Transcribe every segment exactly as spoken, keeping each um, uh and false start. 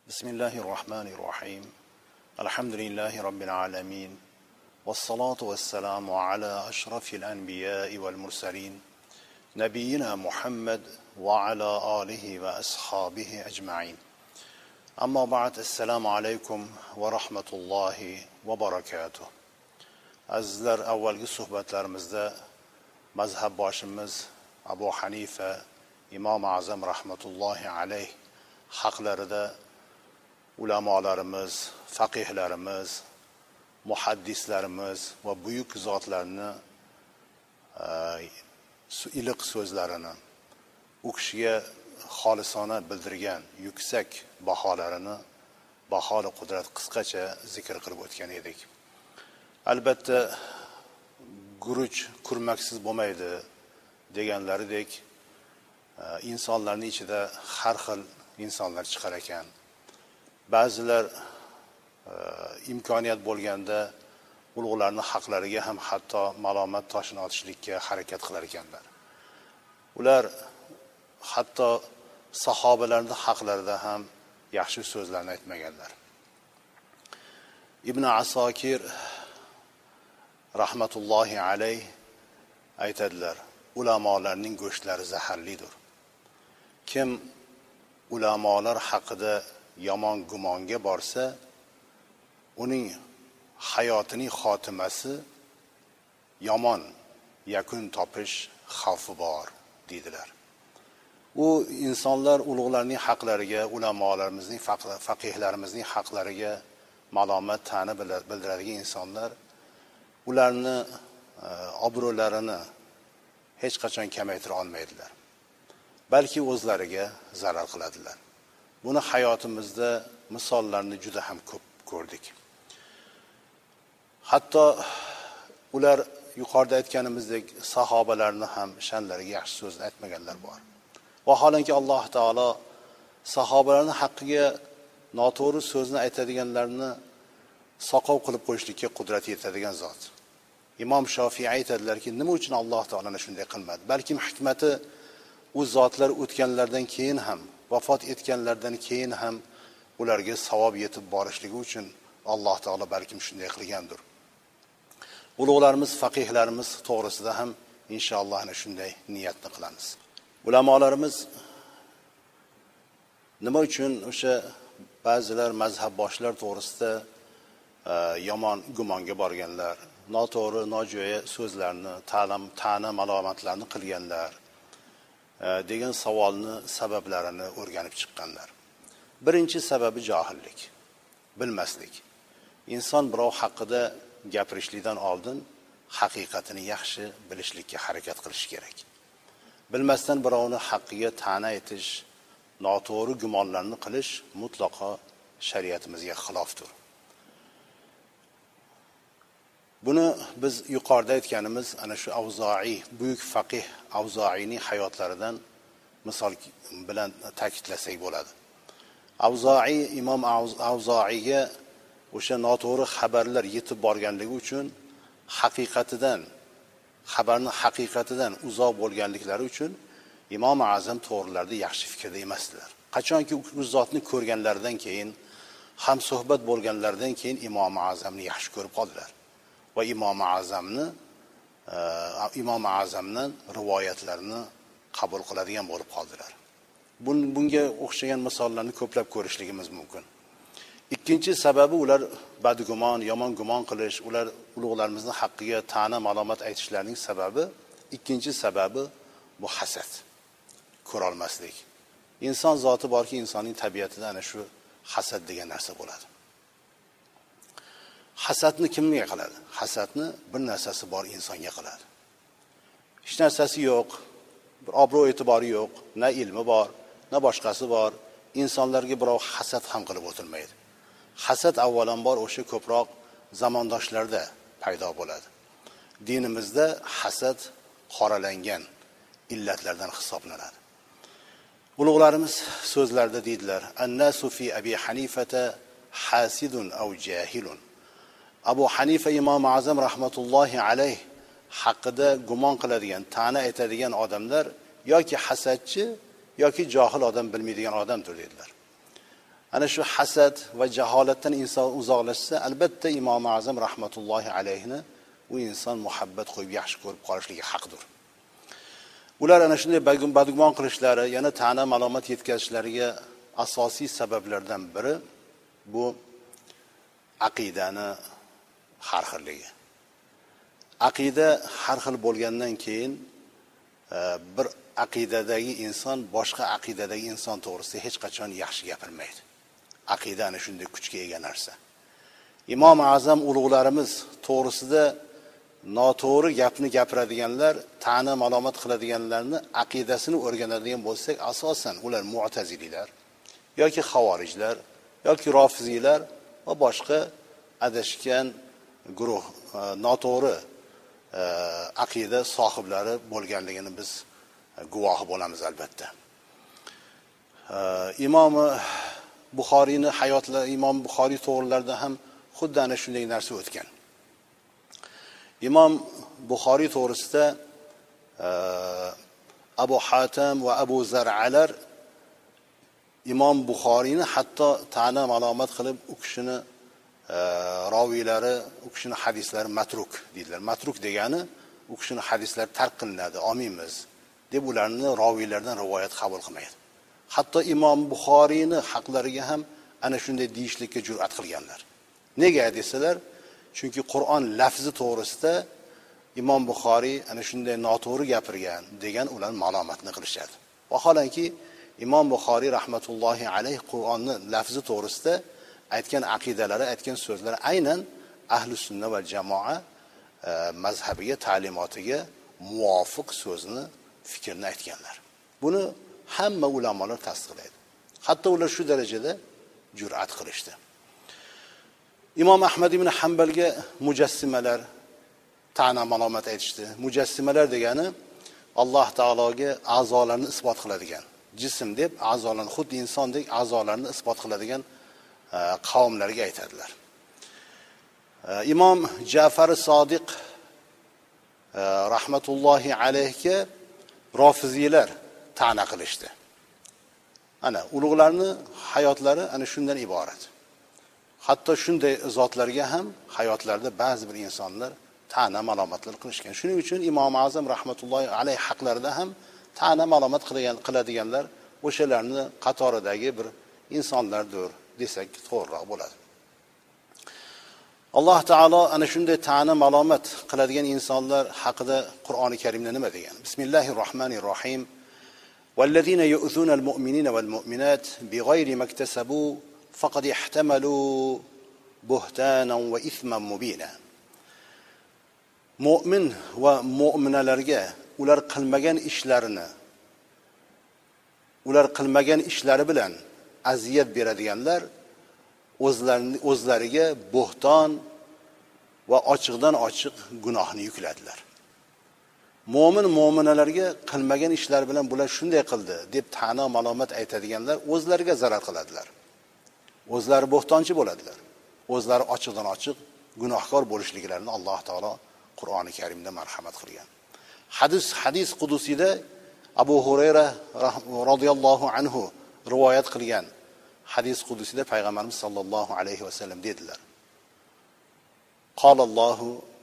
بسم الله الرحمن الرحيم الحمد لله رب العالمين والصلاة والسلام على أشرف الأنبياء والمرسلين نبينا محمد وعلى آله وأصحابه أجمعين أما بعد السلام عليكم ورحمة الله وبركاته. Azizlar, avvalgi suhbatlarimizda mazhab boshimiz Abu Hanifa Imom Azam rahmatullohi alayh haqlarida ulamolarimiz, faqihlarimiz, muhaddislarimiz va buyuk zotlarni iliq so'zlarini, u kishiga xolisona bildirgan yuksak baholarini baholi qudrat qisqacha zikr qilib o'tgan edik. Albatta guruch kurmaksiz bo'lmaydi deganlaridek insonlarning ichida har xil insonlar chiqar ekan. Ba'zilar imkoniyat bo'lganda ulug'larning haqlariga ham hatto malomat toshini otishlikka harakat qilar ekanlar. Ular hatto sahobalarning haqlarida ham yaxshi so'zlarni aytmaganlar. Ibn Asokir rahmatullohi alayh aytadilar: ulamolarning go'shtlari zaharlidir. Kim ulamolar haqida yomon gumonga borsa, uning hayotining xotimasi yomon yakun topish xavfi bor dedilar. U insonlar ulug'larning haqlariga, ulamolarimizning, faqihlarimizning haqlariga malomat ta'na bildiradigan insonlar ularni obro'larini hech qachon kamaytira olmaydilar, balki o'zlariga zarar qiladilar. Buni hayotimizda misollarni juda ham ko'p ko'rdik. Hatto ular yuqorida aytganimizdek sahobalarni ham sha'nlariga yaxshi so'z aytmaganlar bor. Vaholanki Alloh taolo sahobalarning haqqiga noto'g'ri so'zni aytadiganlarni soqov qilib qo'yishlikka qudrat yetadigan zot. Imom Shofiy aytadilarki, nima uchun Alloh taolani shunday qilmadi? Balkim hikmati u zotlar o'tganlardan keyin ham, vafot etganlardan keyin ham ularga savob yetib borishligi uchun Alloh taolo balkim shunday qilgandir. Ulug'larimiz, faqihlarimiz to'g'risida ham inshaalloh ana shunday niyatni qilamiz. Ulamolarimiz nima uchun o'sha ba'zilar mazhab boshlar to'g'risida yomon gumonga borganlar, noto'g'ri, nojo'ya so'zlarni, ta'lim, ta'na, malomatlarni qilganlar degan savolni sabablarini o'rganib chiqqanlar. Birinchi sababi johillik, bilmaslik. Inson birov haqida gapirishlikdan oldin haqiqatini yaxshi bilishlikka harakat qilish kerak. Bilmasdan birovni haqqiga ta'na etish, noto'g'ri gumonlarni qilish mutlaqo shariatimizga xilofdir. Buni biz yuqorida aytganimiz ana shu Avzoiy, buyuk faqih Avzoiyning hayotlaridan misol bilan ta'kidlasak bo'ladi. Avzoiy, Imom Avzoiyga o'sha noto'g'ri xabarlar yetib borganligi uchun haqiqatidan, xabarning haqiqatidan uzoq bo'lganliklari uchun Imom Azam to'g'rilarda yaxshi fikrda emasdilar. Qachonki u zotni ko'rganlaridan keyin, ham suhbat bo'lganlaridan keyin Imom Azamni yaxshi ko'rib qoldilar va Imom Azamni Imom Azamdan rivoyatlarni qabul qiladigan bo'lib qoldilar. Bunga o'xshagan misollarni ko'plab ko'rishligimiz mumkin. Ikkinchi sababi ular badgumon, yomon gumon qilish, ular ulug'larimizning haqqiga ta'na, malomat aytishlarining sababi, ikkinchi sababi bu hasad, ko'ra olmaslik. Inson zoti borki, insonning tabiatida ana shu hasad degan narsa bo'ladi. Hasadni kimga qiladi? Hasadni bir narsasi bor insonga qiladi. Hech narsasi yo'q, bir obro' e'tibori yo'q, na ilmi bor, na boshqasi bor. Insonlarga birov hasad ham qilib o'tilmaydi. Hasad avvalambor o'sha ko'proq zamondoshlarda paydo bo'ladi. Dinimizda hasad qoralangan illatlardan hisoblanadi. Ulug'larimiz so'zlarida deydilar: "An-nasu fi Abi Hanifata hasidun aw jahilun." Abu Hanifa Imom Azam rahmatullohi alayh haqida gumon qiladigan, ta'na aytadigan odamlar yoki hasadchi yoki johil odam, bilmaydigan odamdir dedilar. ana shu hasad va jaholatdan inson uzoqlashsa, albatta Imom Azam rahmatullohi alayhini u inson muhabbat qo'yib yaxshi ko'rib qolishligi haqdir. Ular ana shunday badgumon qilishlari, yana ta'na malomat yetkazishlariga asosiy sabablardan biri bu aqidani har xilligi. Aqida har xil bo'lgandan keyin bir aqidadagi inson boshqa aqidadagi inson to'g'risida hech qachon yaxshi gapirmaydi. Aqida ana shunday kuchga ega narsa. Imom Azam ulug'larimiz to'g'risida noto'g'ri gapni gapiradiganlar, ta'na malomat qiladiganlarni aqidasini o'rganadigan bo'lsak, asosan ular mu'tazililar yoki xavorijlar yoki rofiziylar va boshqa adashgan guruh, noto'g'ri aqida sohiblari bo'lganligini biz guvohi bo'lamiz albatta. Imom Buxoriyning hayotlari, Imom Buxoriy to'g'rilarida ham xuddi ana shunday narsa o'tgan. Imom Buxoriy to'g'risida Abu Hatim va Abu Zar'alar Imom Buxoriyni hatto ta'na malomat qilib, u kishini raviylari, u kishini hadislari matruk deydilar. Matruk degani u kishini hadislari tark qilinadi, olmaymiz deb ularni raviylardan rivoyat qabul qilmaydi. Hatto Imom Buxoriyni haqlariga ham ana shunday deyishlikka jur'at qilganlar. Nega desalar, chunki Qur'on lafzi to'g'risida Imom Buxoriy ana shunday noto'g'ri gapirgan degan ular malomatni qilishadi. Vaholanki Imom Buxoriy rahmatullohi alayhi Qur'onni lafzi to'g'risida aytgan aqidalari, aytgan so'zlari aynan ahli sunna va jamoa mazhabiga, ta'limotiga muvofiq so'zni, fikrni aytganlar. Buni hamma ulamolar tasdiqlaydi. Hatto ular shu darajada jur'at qilishdi. Imom Ahmad ibn Hanbalga mujassimalar ta'na malomat aytishdi. Mujassimalar degani Alloh taologa a'zolarni isbot qiladigan, jism deb a'zolarni, xuddi insondek a'zolarni isbot qiladigan qavmlarga aytadilar. Imom Ja'far Sodiq rahmatullohi alayhiga rofiziylar ta'na qilishdi. Ana ulug'larning hayotlari ana shundan iborat. Hatto shunday zotlarga ham hayotlarida ba'zi bir insonlar ta'na malomatlar qilishgan. Shuning uchun Imom Azam rahmatullohi alayhi haqlarida ham ta'na malomat qilgan qiladiganlar o'shalarni qatoridagi bir insonlardir desak to'g'riroq bo'ladi. Alloh taolo ana shunday ta'na malomat qiladigan insonlar haqida Qur'oni Karimda nima degan? Bismillahir rohmanir rohim. Vallazina yu'zuna al-mu'minina wal-mu'minat bighayri maktasabu faqad ihtamalu buhtanan va ithman mubina. Mu'min va mu'minalarga ular qilmagan ishlarini, ular qilmagan ishlari bilan aziyat beradiganlar o'zlarini o'zlariga bo'hton va ochiqdan ochiq gunohni yukladilar. Mo'min mu'minalarga qilmagan ishlar bilan bular shunday qildi deb ta'na malomat aytadiganlar o'zlariga zarar qiladilar. O'zlari bo'htonchi bo'ladilar. O'zlari ochiqdan ochiq gunohkor bo'lishliklarini Alloh taolo Qur'oni Karimda marhamat qilgan. Hadis hadis qudusida Abu Hurayra radhiyallohu anhu rivoyat qilgan hadis qudusida payg'ambarimiz sollallohu alayhi vasallam dedilar: Qalallohu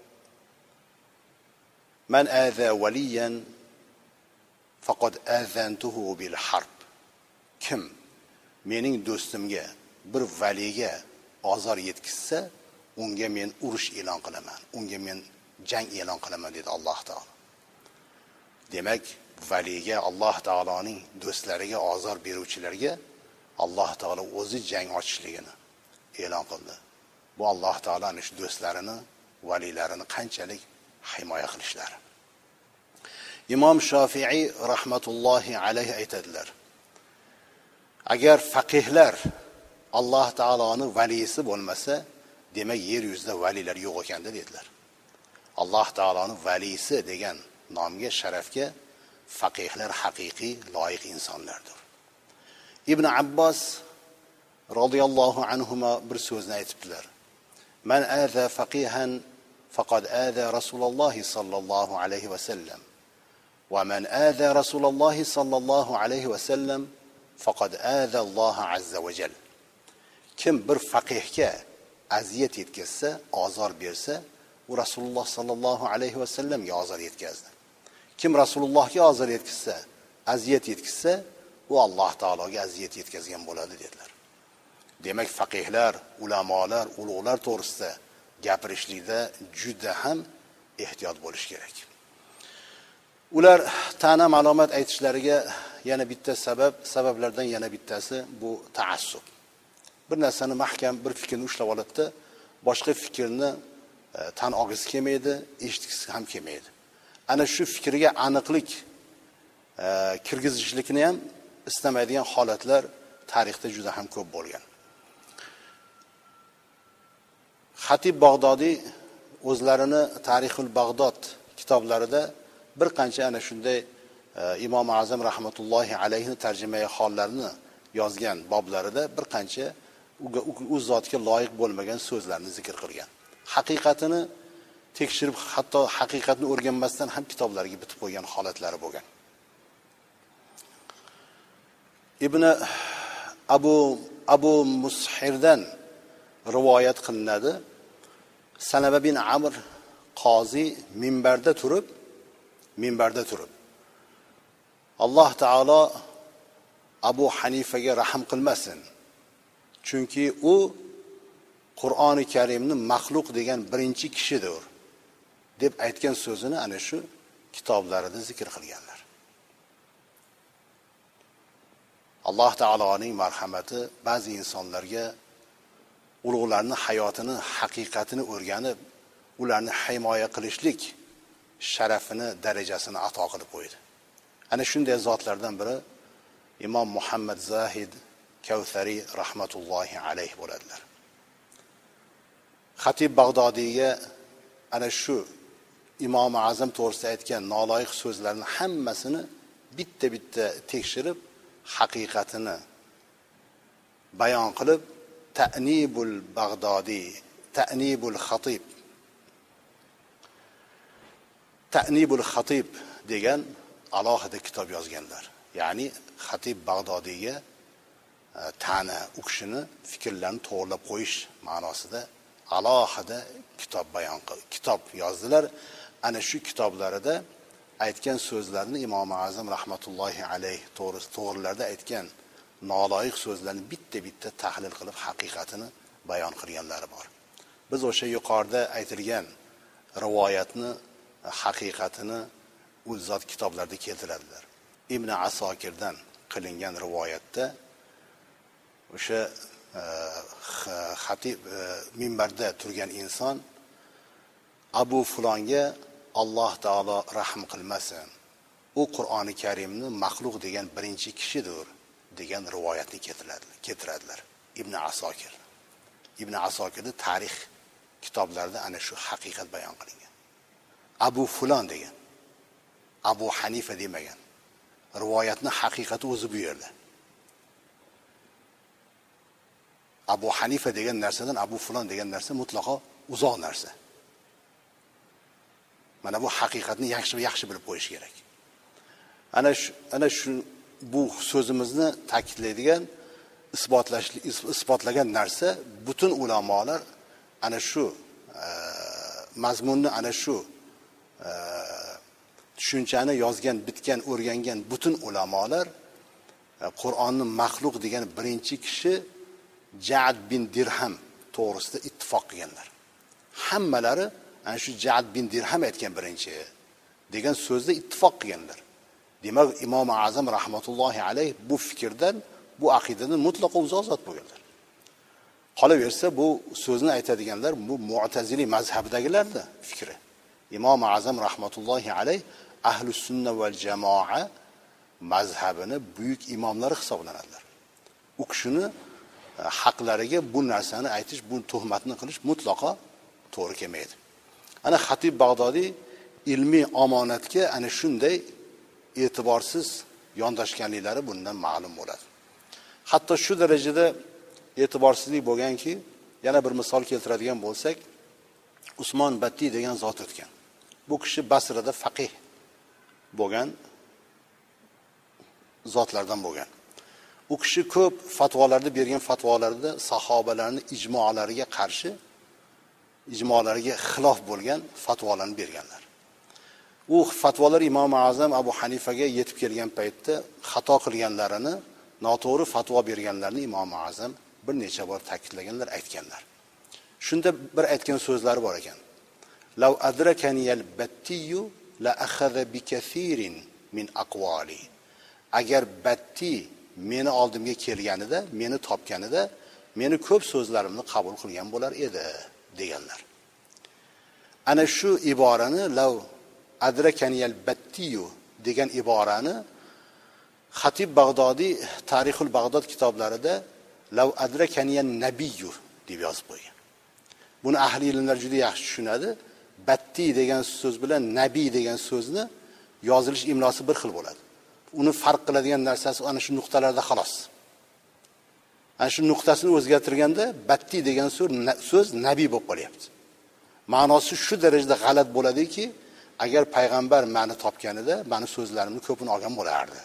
man aza waliyan faqad azantuhu bil harb. Kim mening do'stimga, bir valiga ozor yetkazsa, unga men urush e'lon qilaman, unga men jang e'lon qilaman dedi Alloh taolo. Demak, valiga, Alloh taoloning do'stlariga ozor beruvchilarga Alloh taolo o'zi jang ochishligini e'lon qildi. Bu Alloh taolaning shu do'stlarini, valilarini qanchalik himoya qilishlari. Imom Shofiiy rahmatullohi alayhi aytadilar: agar faqihlar Alloh taoloning valisi bo'lmasa, demak yer yuzida valilar yo'q ekanda dedilar. Alloh taoloning valisi degan nomga, sharafga faqihlar haqiqiy loyiq insonlardir. Ibn Abbos radhiyallohu anhuma bir so'zni aytibdilar: Man aza faqihan faqad aza Rasululloh sallallohu alayhi va sallam va man aza Rasululloh sallallohu alayhi va sallam faqad aza Alloh azza va jalla. kim bir faqihga aziyat yetkazsa, ozor bersa, u Rasululloh sallallohu alayhi vasallamga ozor yetkazdi. Kim Rasulullohga ozor yetkazsa, aziyat yetkazsa, u Alloh taologa aziyat yetkazgan bo'ladi dedilar. Demak, faqihlar, ulamolar, ulug'lar to'g'risida gapirishlikda juda ham ehtiyot bo'lish kerak. Ular ta'na ma'lumot aytishlariga yana bitta sabab, sabablardan yana bittasi bu taassub. Bir narsani mahkam bir fikrni ushlab olibdi, boshqa fikrni e, tan olgisi kelmaydi, eshitgisi ham kelmaydi. Ana shu fikrga aniqlik e, kirgizishlikni ham istamaydigan holatlar tarixda juda ham ko'p bo'lgan. Xatib Bag'dodiy o'zlarini Tarixul Bag'dod kitoblarida bir qancha ana shunday e, Imom Azam rahmatullohi alayhi tarjimai hollarini yozgan boblarida bir qancha u zotga loyiq bo'lmagan so'zlarni zikr qilgan. Haqiqatini tekshirib, hatto haqiqatni o'rganmasdan ham kitoblarga bitib qo'ygan holatlari bo'lgan. Ibn Abu Abu Mushirdan rivoyat qilinadi. Salaba bin Amr qozi minbarda turib, minbarda turib Alloh taolo Abu Hanifaga rahim qilmasin. Chunki u Qur'oni Karimni maxluq degan birinchi kishidir deb aytgan so'zini ana shu kitoblarida zikr qilganlar. Alloh taoloning marhamati ba'zi insonlarga ulug'larning hayotini, haqiqatini o'rganib, ularni himoya qilishlik sharafini, darajasini ato qilib qo'ydi. Ana shunday zotlardan biri Imom Muhammad Zahid Kavsari rahmatullohi alayhi bo'ladilar. Xatib Bag'dodiyga ana shu Imom Azam to'g'risida aytgan noloyiq so'zlarning hammasini bitta-bitta tekshirib, haqiqatini bayon qilib, Ta'nibul Bag'dodiy, Ta'nibul Xatib, Ta'nibul Xatib degan alohida kitob yozganlar. Ya'ni Xatib Bag'dodiyga ta'na, u kishini fikrlarini to'g'rilab qo'yish ma'nosida alohida kitob bayon qilib, kitob yozdilar. Ana shu kitoblarida aytgan so'zlarni Imom Azam rahmatullohi alayhi to'g'rilarda aytgan noloyiq so'zlarni bitta-bitta tahlil qilib haqiqatini bayon qilganlari bor. Biz o'sha yuqorida aytilgan rivoyatni, haqiqatini u zot kitoblarda keltiradilar. Ibn Asokirdan qilingan rivoyatda o'sha xatib minbarda turgan inson Abu Fulonga Alloh taolo rahim qilmasin. U Qur'oni Karimni maxluq degan birinchi kishidir degan rivoyatni keltiradilar. Keltiradilar Ibn Asokir. Ibn Asokirning tarix kitoblarida ana shu haqiqat bayon qilingan. Abu Fulon degan, Abu Hanifa demagan. Rivoyatning haqiqati o'zi bu yerda. Abu Hanifa degan narsadan Abu Fulon degan narsa mutlaqo uzoq narsa. Mana bu haqiqatni yaxshi yaxshi bilib qo'yish kerak. Ana shu ana shu bu so'zimizni ta'kidlaydigan, isbotlash isbotlagan narsa butun ulamolar ana shu e, mazmunni ana shu e, tushunchani yozgan, bitgan, o'rgangan butun ulamolar e, Qur'onni maxluq degan birinchi kishi Ja'd bin Dirham to'g'risida ittifoq qilganlar. Hammalari ana shu Ja'd bin Dirham aytgan birinchi degan so'zda ittifoq qilganlar. Demak, Imom Azam rahmatullohi alayhi bu fikrdan, bu aqidadan mutlaqo uzoq zot bo'lganlar. Qolaversa bu so'zni aytadiganlar bu Mu'tazili mazhabidagilarda fikri. Imom Azam rahmatullohi alayhi Ahlus Sunna val Jamoa mazhabini buyuk imomlari hisoblanadilar. U kishini haqlariga bu narsani aytish, bu tuhmatni qilish mutlaqo to'g'ri kelmaydi. Ana Xatib Bag'dodiy ilmiy omonatga ana shunday e'tiborsiz yondashganliklari bundan ma'lum bo'ladi. Hatto shu darajada e'tiborsizlik bo'lganki, yana bir misol keltiradigan bo'lsak, Usmon Batti degan zot o'tgan. Bu kishi Basrada faqih bo'lgan zotlardan bo'lgan. U kishi ko'p fatvolarda bergan fatvolarida sahobalarning ijmolariga qarshi, ijmolariga xilof bo'lgan fatvolarni berganlar. U fatvolar Imom Azam Abu Hanifaga yetib kelgan paytda xato qilganlarini, noto'g'ri fatvo berganlarni Imom Azam bir necha bor ta'kidlaganlar, aytganlar. Shunda bir aytgan so'zlari bor ekan. Law adrakaniyal battiyu la akhadha bi kathirin min aqwali. Agar batti meni oldimga kelganida, meni topganida, meni ko'p so'zlarimni qabul qilgan bo'lar edi deganlar. Ana shu iborani law adrakaniyal battiyu degan iborani Xatib Bag'dodiy Tarixul Bag'dod kitoblarida law adrakaniyan nabiyyu deb yozib qo'ygan. Buni ahli ilmlar juda yaxshi tushunadi. Batti degan so'z bilan nabiy degan so'zni yozilish imlosi bir xil bo'ladi. Uni farq qiladigan narsasi ana shu nuqtalarda xolos. Ana shu nuqtasini o'zgartirganda batti degan so'z so'z nabiy bo'lib qolyapti. Ma'nosi shu darajada g'alati bo'ladiki, agar payg'ambar meni topganida, meni so'zlarimni ko'pini olgan bo'lardi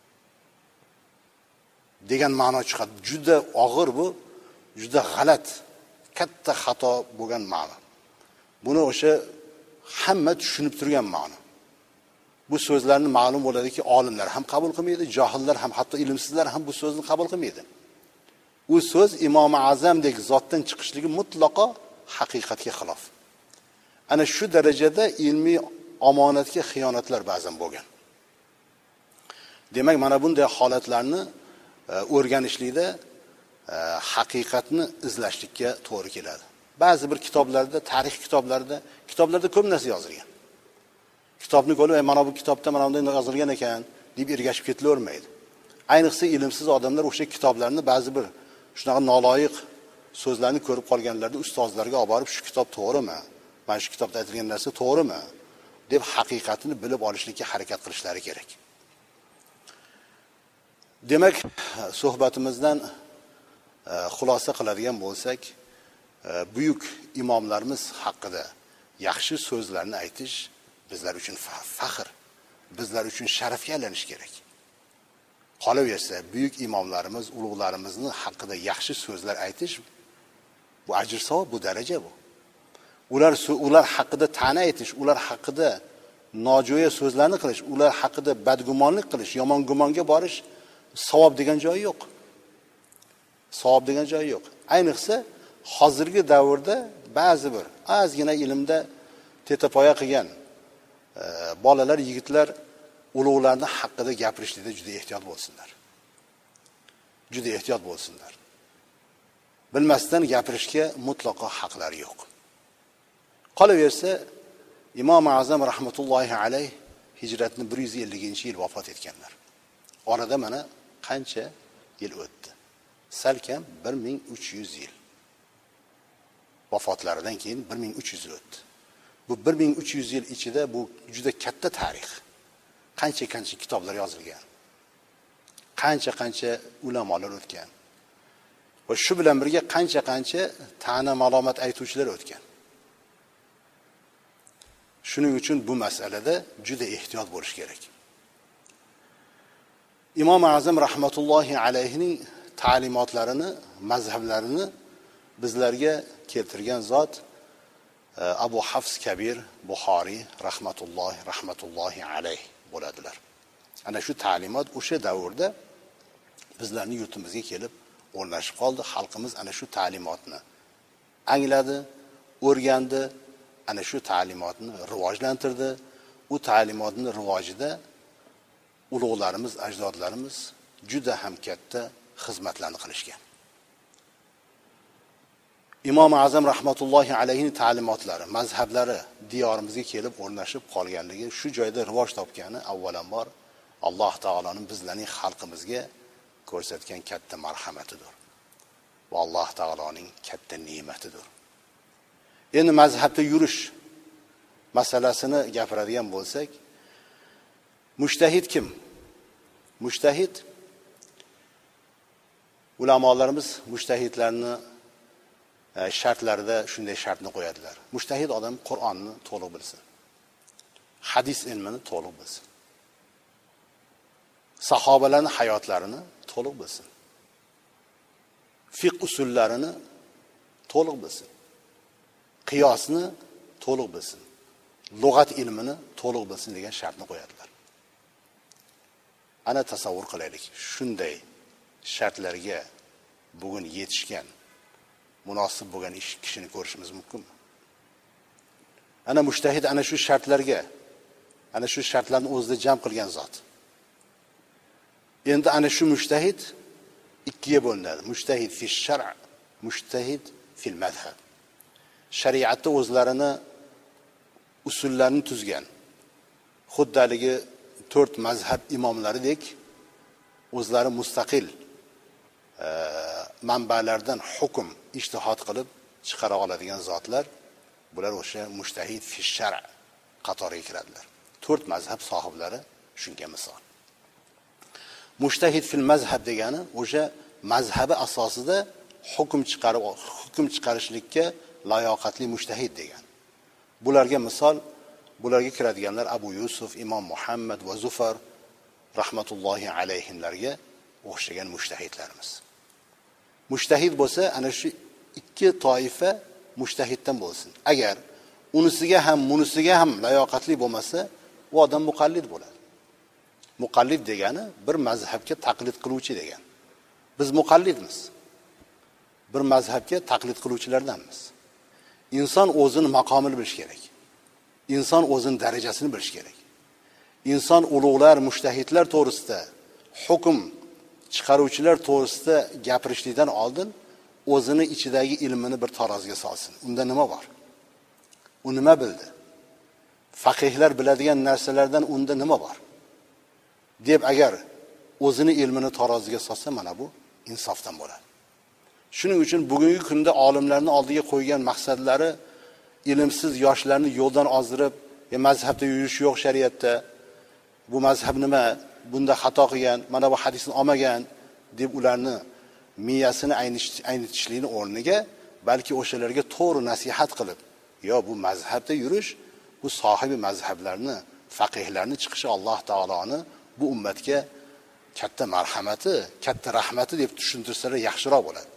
degan ma'no chiqadi. Juda og'ir bu, juda g'alat, katta xato bo'lgan ma'no. Buni o'sha hamma tushunib turgan ma'no. Bu so'zlarni ma'lum bo'ladiki, olimlar ham qabul qilmaydi, johillar ham, hatto ilmsizlar ham bu so'zni qabul qilmaydi. U so'z Imom Azamdek zotdan chiqishligi mutlaqo haqiqatga xilof. Ana shu darajada ilmiy omonatga xiyonatlar ba'zan bo'lgan. Demak, mana bunday holatlarni o'rganishlikda haqiqatni izlashlikka to'g'ri keladi. Ba'zi bir kitoblarda, tarix kitoblarida, kitoblarda ko'p narsa yozilgan. Kitobni ko'rib, mana bu kitobda mana bunday yozilgan ekan deb ergashib ketilavermaydi. Ayniqsa ilmsiz odamlar o'sha kitoblarni ba'zi bir shunaqa noloyiq so'zlarni ko'rib qolganlarda ustozlarga olib borib, shu kitob to'g'rimi? Mana shu kitobda aytilgan narsa to'g'rimi? deb haqiqatini bilib olishlikka harakat qilishlari kerak. Demak, suhbatimizdan xulosa qiladigan bo'lsak, buyuk imomlarimiz haqida yaxshi so'zlarni aytish bizlar uchun faxr, bizlar uchun sharafga aylanish kerak. Qolaversa, buyuk imomlarimiz, ulug'larimizni haqida yaxshi so'zlar aytish bu ajr savob, bu daraja bu. Ular ular haqida ta'na aytish, ular haqida nojo'ya so'zlarni qilish, ular haqida badgumonlik qilish, yomon gumonga borish savob degan joyi yo'q. Savob degan joyi yo'q. Ayniqsa hozirgi davrda ba'zi bir ozgina ilmda tetapoya qilgan e, bolalar, yigitlar ulug'larning haqida gapirishlikda juda ehtiyot bo'lsinlar. Juda ehtiyot bo'lsinlar. Bilmasdan gapirishga mutlaqo haqlari yo'q. Qolaversa, Imom Azam rahmatullohi alayh hijratni bir yuz ellinchi yil vafot etganlar. Orada mana qancha yil o'tdi? Salkam bir ming uch yuz yil. Vafotlaridan keyin bir ming uch yuz yil o'tdi. Bu bir ming uch yuz yil ichida bu juda katta tarix. Qancha-qancha kitoblar yozilgan. Qancha-qancha ulamolar o'tgan. Va shu bilan birga qancha-qancha ta'na malomat aytuvchilar o'tgan. Shuning uchun bu masalada juda ehtiyot bo'lish kerak. Imom Azam rahmatullohi alayhining ta'limotlarini, mazhablarini bizlarga keltirgan zot Abu Hafs Kabir Buxoriy rahmatullohi rahmatullohi alayh bo'ladilar. Ana shu ta'limot o'sha davrda bizlarning yurtimizga kelib o'rnashib qoldi. Xalqimiz ana shu ta'limotni angladi, o'rgandi, ana shu ta'limotni rivojlantirdi. U ta'limotning rivojida ulug'larimiz, ajdodlarimiz juda ham katta xizmatlarni qilishgan. Imom Azam rahmatullohi alayhining ta'limotlari, mazhablari diyorimizga kelib o'rnashib qolganligi, shu joyda rivoj topgani avvalambor Alloh taoloning bizlarning xalqimizga ko'rsatgan katta marhamatidir. Va Alloh taoloning katta ne'matidir. Endi mazhabda yurish masalasini gapiradigan bo'lsak, mushtahid kim? Mushtahid ulamolarimiz mushtahidlarni shartlarida shunday shartni qo'yadilar. Mushtahid odam Qur'onni to'liq bilsin. Hadis ilmini to'liq bilsin. sahobalarning hayotlarini to'liq bilsin. Fiqh usullarini to'liq bilsin. Qiyosni to'liq bilsin. Lug'at ilmini to'liq bilsin degan shartni qo'yadilar. Ana tasavvur qilaylik. Shunday shartlarga bugun yetishgan munosib bo'lgan ish kishini ko'rishimiz mumkinmi? Ana mujtahid ana shu shartlarga, ana shu shartlarni o'zida jam qilgan zot. Endi ana shu mujtahid ikkiga bo'linadi. Mujtahid fi shar', mujtahid fil mazhab. Shariatda o'zlarini usullarini tuzgan. Xuddaligi to'rt mazhab imomlaridek o'zlari mustaqil e, manbalardan hukm ijtihod qilib chiqara oladigan zotlar, bular o'sha mujtahid fi shar' qatoriga kiradilar. To'rt mazhab sohiblari shunga misol. Mujtahid fil mazhab degani o'sha mazhabi asosida hukm chiqarib hukm chiqarishlikka layoqatli mujtahid degan. Bularga misol, bularga kiradiganlar Abu Yusuf, Imom Muhammad va Zufar rahmatullohi alayhimlarga o'xshagan mujtahidlarimiz. Mujtahid bo'lsa, ana shu ikki toifa mujtahiddan bo'lsin. Agar unisiga ham, munisiga ham layoqatli bo'lmasa, u odam muqallid bo'ladi. Muqallid degani bir mazhabga taqlid qiluvchi degan. Biz muqallidmiz. Bir mazhabga taqlid qiluvchilardanmiz. Inson o'zini maqomini bilish kerak. Inson o'zini darajasini bilish kerak. Inson ulug'lar, mujtahidlar to'g'risida, hukm chiqaruvchilar to'g'risida gapirishlikdan oldin o'zini ichidagi ilmini bir taroziga solsin. Unda nima bor? U nima bildi? Faqihlar biladigan narsalardan unda nima bor? deb agar o'zini ilmini taroziga solsa, mana bu insofdan bo'ladi. Shuning uchun bugungi kunda olimlarning oldiga qo'ygan maqsadlari ilmsiz yoshlarni yo'ldan ozdirib, "E mazhabda yurish yo'q shariatda. Bu mazhab nima? Bunda xato qilgan, mana bu hadisni olmagan" deb ularni miyasini aynitishlikning o'rniga, balki o'shalarga to'g'ri nasihat qilib, "Yo, bu mazhabda yurish, bu sohibi mazhablarni, faqihlarni chiqishi Alloh taoloni bu ummatga katta marhamati, katta rahmati" deb tushuntirsalar yaxshiroq bo'ladi.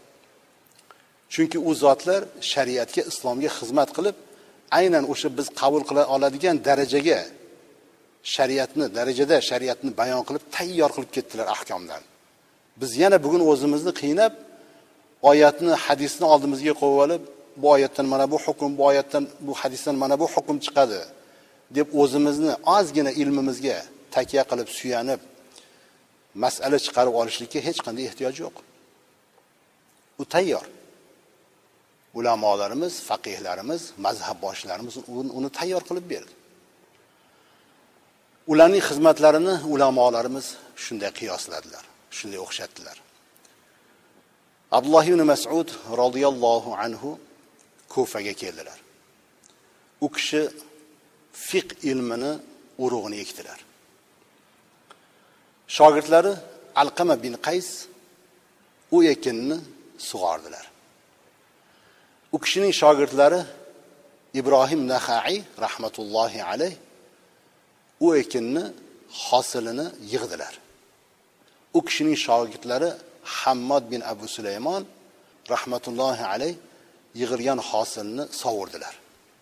Chunki u zotlar shariatga, islomga xizmat qilib, aynan o'sha biz qabul qila oladigan darajaga shariatni, darajada shariatni bayon qilib, tayyor qilib ketdilar ahkomdan. Biz yana bugun o'zimizni qiynab, oyatni, hadisni oldimizga qo'yib olib, bu oyatdan mana bu hukm, bu oyatdan, bu hadisdan mana bu hukm chiqadi deb o'zimizni ozgina ilmimizga takya qilib suyanib masala chiqarib olishlikka hech qanday ehtiyoj yo'q. U tayyor. Ulamolarimiz, faqihlarimiz, mazhab boshlarimiz uni tayyor qilib berdi. Ularning xizmatlarini ulamolarimiz shunday qiyosladilar, shunday o'xshatdilar. Abdulloh ibn Mas'ud radhiyallohu anhu Kufaga keldilar. U kishi fiqh ilmini urug'ini ekdilar. Shogirdlari Alqama bin Qays u ekinni sug'ordilar. U kishining shogirdlari Ibrohim Naxai rahmatullohi alayh u ekinni hosilini yig'dilar. U kishining shogirdlari Hammod bin Abu Sulaymon rahmatullohi alayh yig'ilgan hosilni sovurdilar.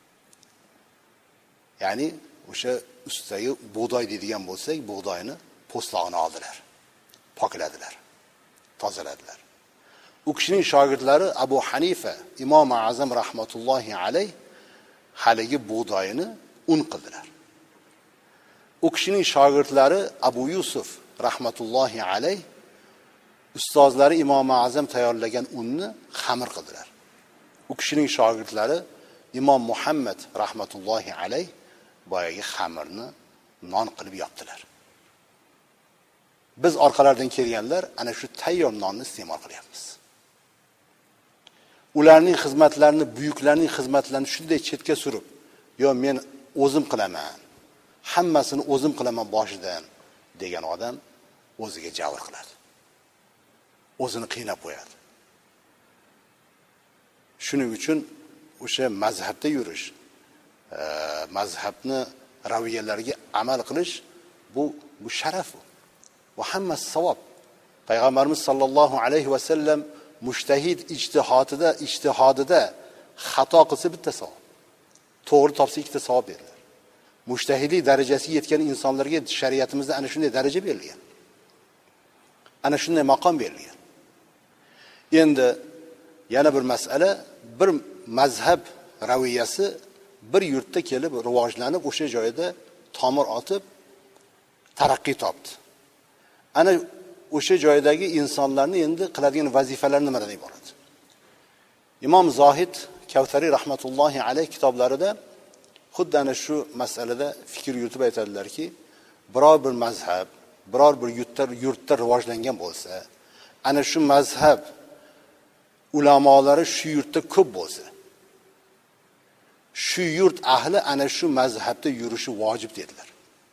Ya'ni o'sha ustidagi bug'doy deydigan bo'lsak, bug'doyni po'stlog'ini oldilar, pokladilar, tozaladilar. U kishining shogirdlari Abu Hanifa, Imom Azam rahmatullohi alayh haligi bug'doyini un qildilar. U kishining shogirdlari Abu Yusuf rahmatullohi alayh ustozlari Imom Azam tayyorlagan unni xamir qildilar. U kishining shogirdlari Imom Muhammad rahmatullohi alayh boyagi xamirni non qilib yopdilar. Biz orqalardan kelganlar ana shu tayyor nonni iste'mol qilyapmiz. Ularning xizmatlarini, buyuklarning xizmatlarini shunday chetga surib, "Yo, men o'zim qilaman. Hammasini o'zim qilaman boshidan" degan odam o'ziga javr qiladi. O'zini qiynab qo'yadi. Shuning uchun o'sha mazhabda yurish, e, mazhabni raviyalariga amal qilish bu bu sharaf. va hammasi savob. Payg'ambarimiz sollallohu alayhi va sallam mushtahid ijtihodida ijtihodida xato qilsa bitta savob, to'g'ri topsa ikkita savob beriladi. Mushtahidlik darajasiga yetgan insonlarga shariatimizda ana shunday daraja berilgan. Ana shunday maqom berilgan. Endi yana bir masala, bir mazhab raviyasi bir yurtda kelib rivojlanib, o'sha joyda tomir otib taraqqiy topdi. Ana o'sha joydagi insonlarni endi qiladigan vazifalari nimadan iborat? Imom Zohid Kavsariy rahmatullohi alayh kitoblarida xuddi ana shu masalada fikr yuritib aytadilarki, biror bir mazhab, biror bir yurtda yurtda rivojlangan bo'lsa, ana shu mazhab ulamolari shu yurtda ko'p bo'lsa, shu yurt ahli ana shu mazhabda yurishi vojib dedilar.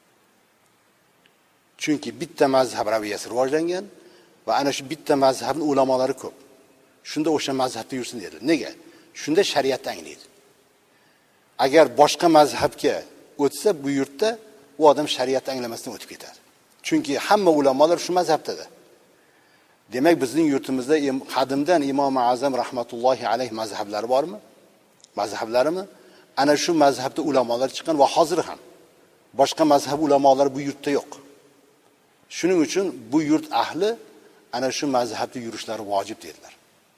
Chunki bitta mazhab raviyasi rivojlangan va ana shu bitta mazhabning ulamolari ko'p. Shunda o'sha mazhabda yursin dedilar. Nega? Shunda shariatni anglaydi. Agar boshqa mazhabga o'tsa bu yurtda u odam shariatni anglamasdan o'tib ketadi. Chunki hamma ulamolar shu mazhabdadir. Demak, bizning yurtimizda qadimdan Imom Azam rahmatullohi alayh mazhablari bormi? Mazhablarimi? Ana shu mazhabda ulamolar chiqqan va hozir ham boshqa mazhab ulamolari bu yurtda yo'q. Shuning uchun bu yurt ahli ana shu mazhabda yurishlari vojib dedilar.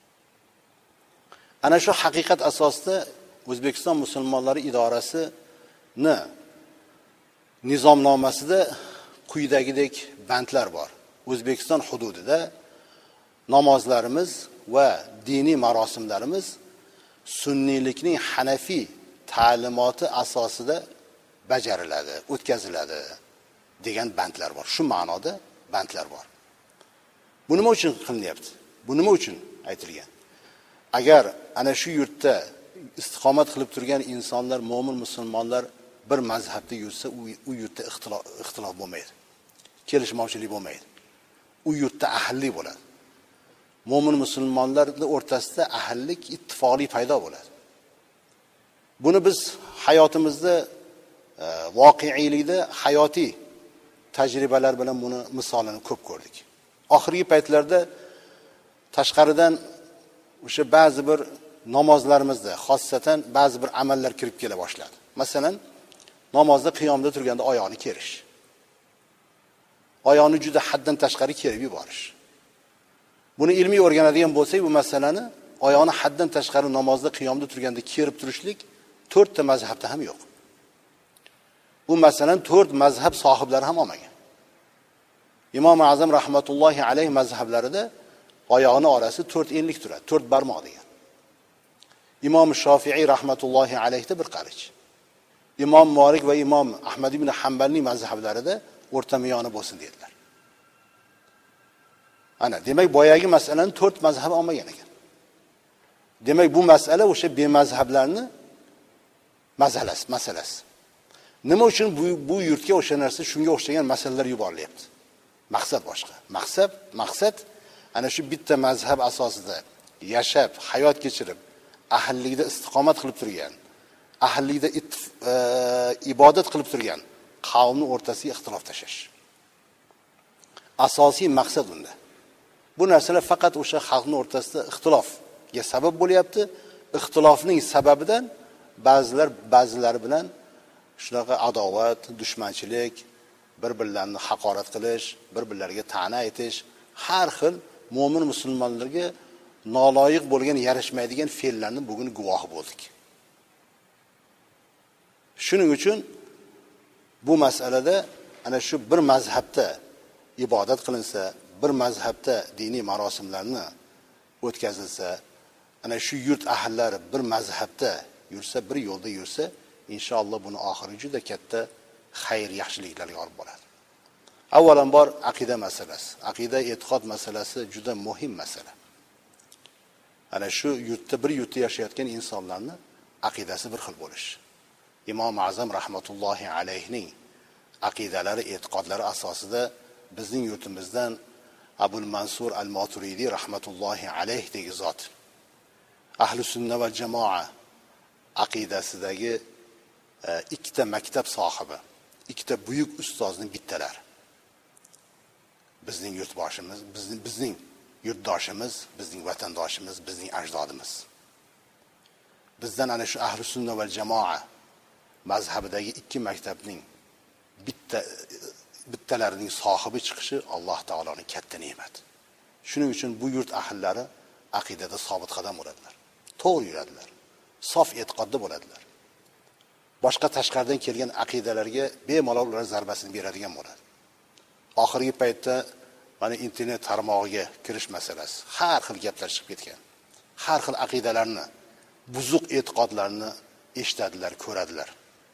Ana shu haqiqat asosida O'zbekiston musulmonlari idorasini nizomnomasida quyidagidek bandlar bor. O'zbekiston hududida namozlarimiz va diniy marosimlarimiz sunniylikning hanafiy ta'limoti asosida bajariladi, o'tkaziladi degan bandlar bor. Shu ma'noda bandlar bor. Bu nima uchun qilinyapti? Bu nima uchun aytilgan? Agar ana shu yurtda istiqomat qilib turgan insonlar, mo'min musulmonlar bir mazhabda yursa, u yurtda ixtilof ixtilof bo'lmaydi. Kelishmovchilik bo'lmaydi. U yurtda ahillik bo'ladi. Mo'min musulmonlarning o'rtasida ahillik, ittifoqlik paydo bo'ladi. Buni biz hayotimizda, voqeiylikda, hayotiy tajribalar bilan buni misolini ko'p ko'rdik. Oxirgi paytlarda tashqaridan o'sha ba'zi bir namozlarimizda, xossatan ba'zi bir amallar kirib kela boshladi. Masalan, namozda qiyomda turganda oyoqni kerish. Oyoqni juda haddan tashqari kerib yuborish. Buni ilmiy o'rganadigan bo'lsak, bu masalani oyoqni haddan tashqari namozda qiyomda turganda kerib turishlik to'rtta mazhabda ham yo'q. Bu masalan to'rt mazhab sohiblari ham olmagan. Imom Azam rahmatullohi alayh mazhablarida oyoqni orasi to'rt enlik turadi, to'rt barmoq degan. Imom Shofiiy rahmatullohi alayhda bir qarich. Imom Malik va Imom Ahmad ibn Hanbalning mazhablarida o'rta miyoni bo'lsin dedilar. Ana, demak boyagi masalani to'rt mazhab olmagan ekan. Demak bu masala o'sha bemazhablarni masalasi, masalasi. Nima uchun bu bu yurtga o'sha narsa, shunga o'xshagan masalalar yuborilyapti? Maqsad boshqa. Maqsad, maqsad ana shu bitta mazhab asosida yashab, hayot kechirib, ahillikda istiqomat qilib turgan, ahillikda e, ibodat qilib turgan qavmning o'rtasiga ixtilof tashlash. Asosiy maqsad unda. Bu narsalar faqat o'sha xalqning o'rtasida ixtilofga sabab bo'lyapti. Ixtilofning sababidan ba'zilar ba'zilari bilan shunaqa adovat, dushmanchilik, bir-birlarini haqorat qilish, bir-birlariga ta'na aytish, har xil mo'min musulmonlarga noloyiq bo'lgan, yarashmaydigan fe'llarning bugun guvohi bo'ldik. Shuning uchun bu masalada ana shu bir mazhabda ibodat qilinsa, bir mazhabda diniy marosimlarni o'tkazilsa, ana shu yurt ahllari bir mazhabda yursa, bir yo'lda yursa, inshaalloh buni oxiri juda katta xayr, yaxshiliklarga olib boradi. Avvalambor aqida masalasi. Aqida, e'tiqod masalasi juda muhim masala. Ana shu yurtda bir yurtda yashayotgan insonlarni aqidasi bir xil bo'lish. Imom Azam rahmatullohi alayhning aqidalari, e'tiqodlari asosida bizning yurtimizdan Abul Mansur al-Maturidiy rahmatullohi alayhdagi zot ahli sunna va jamoa aqidasidagi e, ikkita maktab sohibi, ikkita buyuk ustozning bittalari. bizning yurtboshimiz, bizning bizning yurtdoshimiz, bizning vatandoshimiz, bizning ajdodimiz. Bizdan ana shu ahli sunna va jamoa mazhabidagi ikki maktabning bitta bittalarining sohibi chiqishi Alloh taoloning katta ne'mati. Shuning uchun bu yurt ahllari aqidada sobit qadam bo'ladilar. To'g'ri yuradilar. Sof e'tiqodda bo'ladilar. Boshqa tashqaridan kelgan aqidalarga bemalol ular zarbasini beradigan bo'ladi. Oxirgi paytda mana internet tarmog'iga kirish masalasi, har xil gaplar chiqib ketgan. Har xil aqidalarni, buzuq e'tiqodlarni eshitadilar, ko'radilar.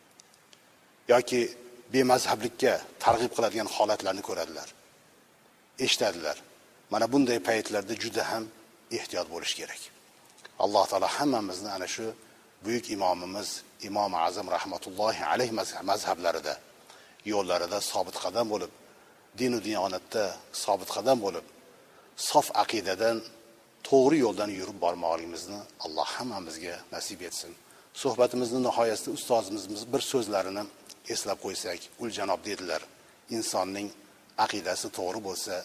yoki bemazhablikka targ'ib qiladigan holatlarni ko'radilar, eshitadilar. Mana bunday paytlarda juda ham ehtiyot bo'lish kerak. Alloh taolo hammamizni ana shu buyuk imomimiz Imom Azam rahmatullohi alayhi mazhablarida, yo'llarida sobit qadam bo'lib, din va diyonatda sobit qadam bo'lib, sof aqidadan to'g'ri yo'ldan yurib bormoqligimizni Alloh hammamizga nasib etsin. Suhbatimizning nihoyasida ustozimiz bir so'zlarini eslab qo'ysak, ul janob dedilar: insonning aqidasi to'g'ri bo'lsa,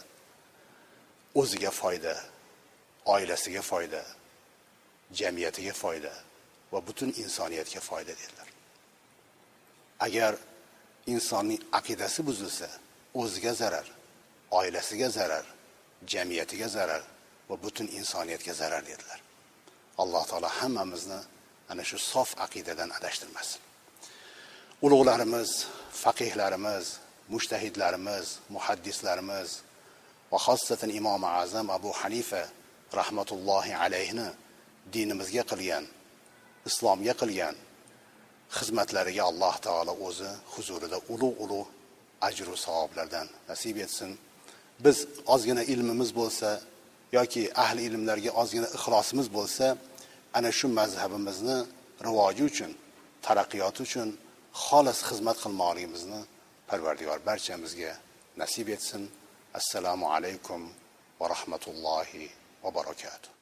o'ziga foyda, oilasiga foyda, jamiyatiga foyda va butun insoniyatga foyda dedilar. Agar insonning aqidasi buzilsa, o'ziga zarar, oilasiga zarar, jamiyatiga zarar va butun insoniyatga zarar dedilar. Alloh taolo hammamizni ana shu sof aqidadan adashtirmasin. Ulug'larimiz, faqihlarimiz, mujtahidlarimiz, muhaddislarimiz va xossatan Imom Azam Abu Hanifa rahmatullohi alayhini dinimizga qilgan, islomga qilgan xizmatlariga Alloh taolo o'zi huzurida ulug'-ulug' ajr va savoblardan nasib etsin. Biz ozgina ilmimiz bo'lsa yoki ahli ilmlarga ozgina ixlosimiz bo'lsa, ana shu mazhabimizni rivoji uchun, taraqqiyoti uchun xolis xizmat qilmoqligimizni Parvardigor barchamizga nasib etsin. Assalomu alaykum va rahmatullohi va barakatuh.